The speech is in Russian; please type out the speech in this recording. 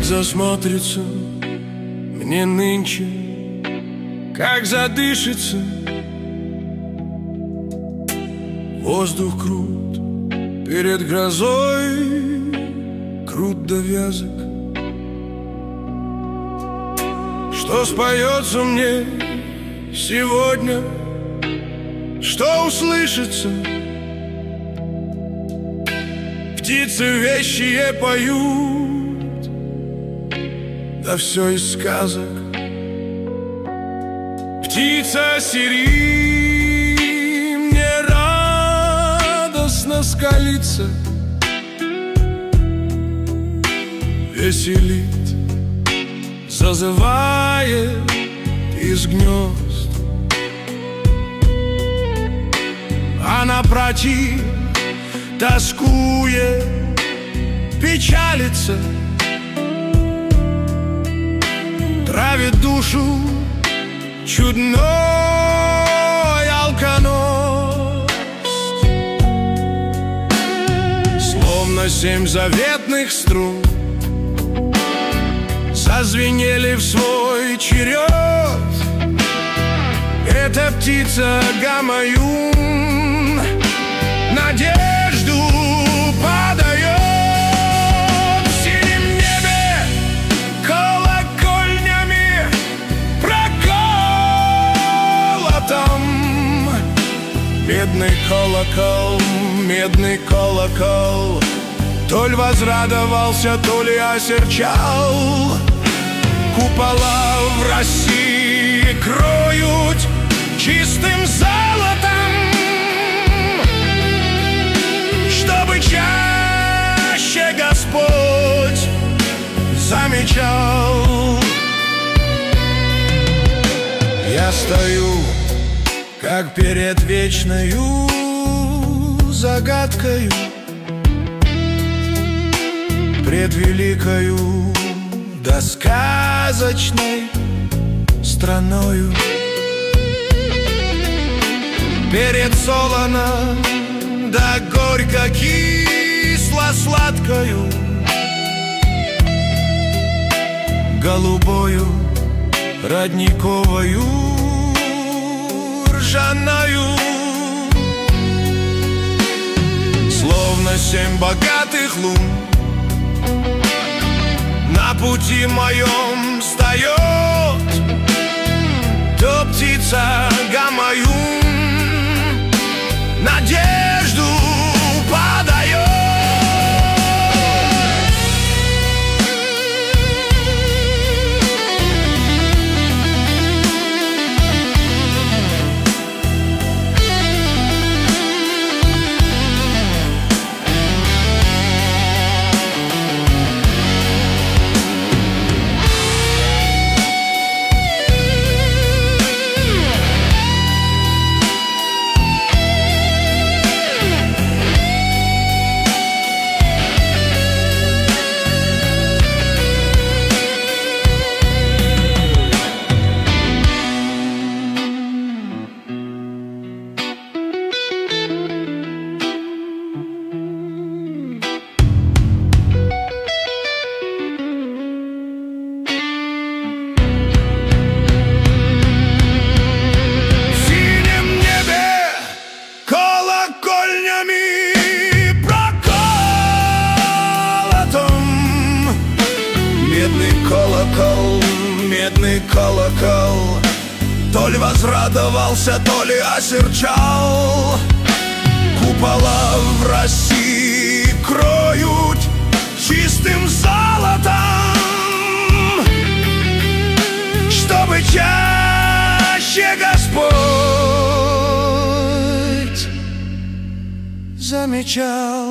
засмотрится мне нынче, как задышится. Воздух крут перед грозой, крут до вязок. Что споется мне сегодня, что услышится? Птицы вещие поют, да все из сказок. Птица сири мне радостно скалится, веселит, зазывает из гнезд. Она против тоскует, печалится, травит душу чудной алконост. Словно 7 заветных струн зазвенели в свой черед. Эта птица гамаюн надежду подает. В синем небе колокольнями проколотом. Медный колокол, медный колокол, то ли возрадовался, то ли осерчал. Купола в России кроют чистым золотом, чтобы чаще Господь замечал. Я стою, как перед вечною загадкою, пред великою да сказочной страною. Перед солоно да горько-кисло-сладкою, голубою, родниковою, ржаною. Словно 7 богатых лун на пути моем встает, то птица гамаюн надежду подает. Медный колокол, то ли возрадовался, то ли осерчал. Купола в России кроют чистым золотом, чтобы чаще Господь замечал.